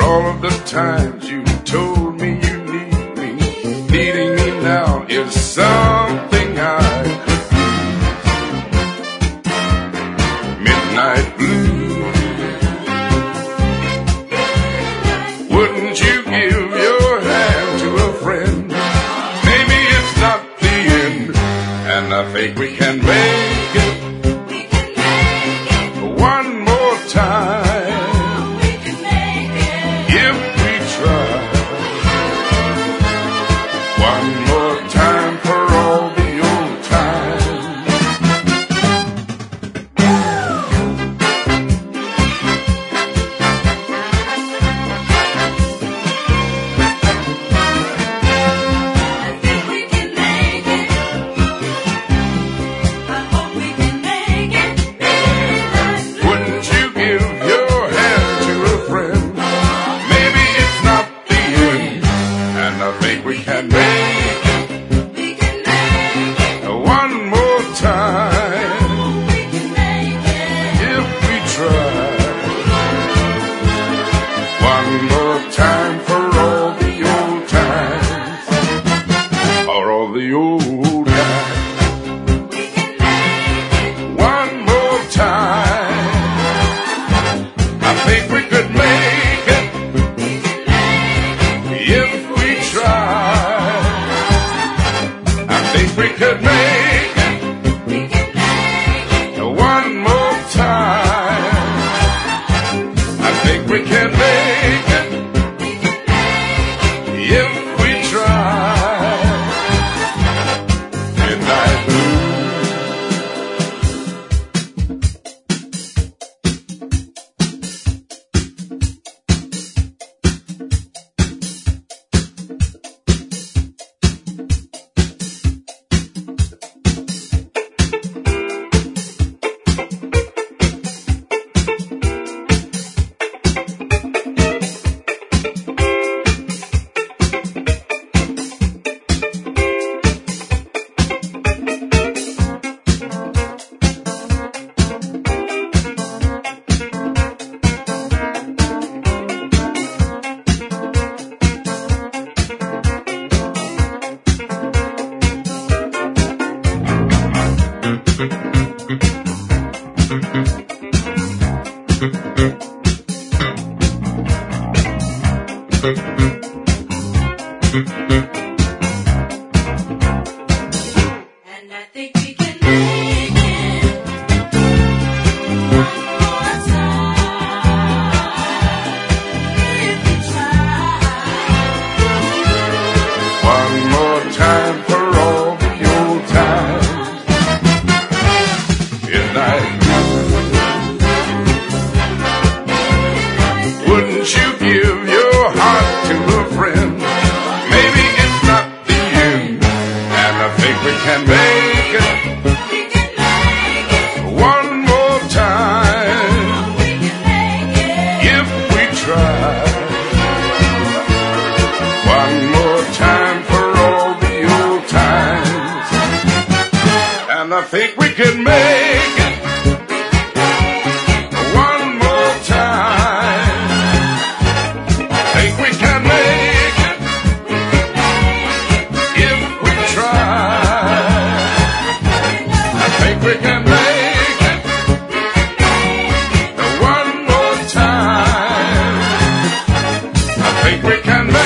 all of the times you told me you need me. Needing me now is something I could use. Midnight blue. Wouldn't you give your hand to a friend? Maybe it's not the end, and I think we can make it. One more time, we can make it. if we try. One more time for all the old times. I think we can make it. I hope we can make it. Wouldn't you give your hand to a friend? Maybe it's not the end, and I think we can make it. We can make it. One more time, We can make it. if we try. One more time for all the old times, for all the old times. We can make it. One more time, I think we could make it We can make it. if we try. I think we could make it We can make it. one more time. I think we can make it We can make it. if we try. Midnight blue. And I think we can make it. One more time. If we try. One more time for all the old times. Midnight blue. Wouldn't you give your heart to a friend? Maybe it's not the end, and I think we can make it We can make it. one more time We can make it. if we try. One more time for all the old times, and I think we can make it one more time. I think we can make it if we try. I think we can make it one more time. I think we can make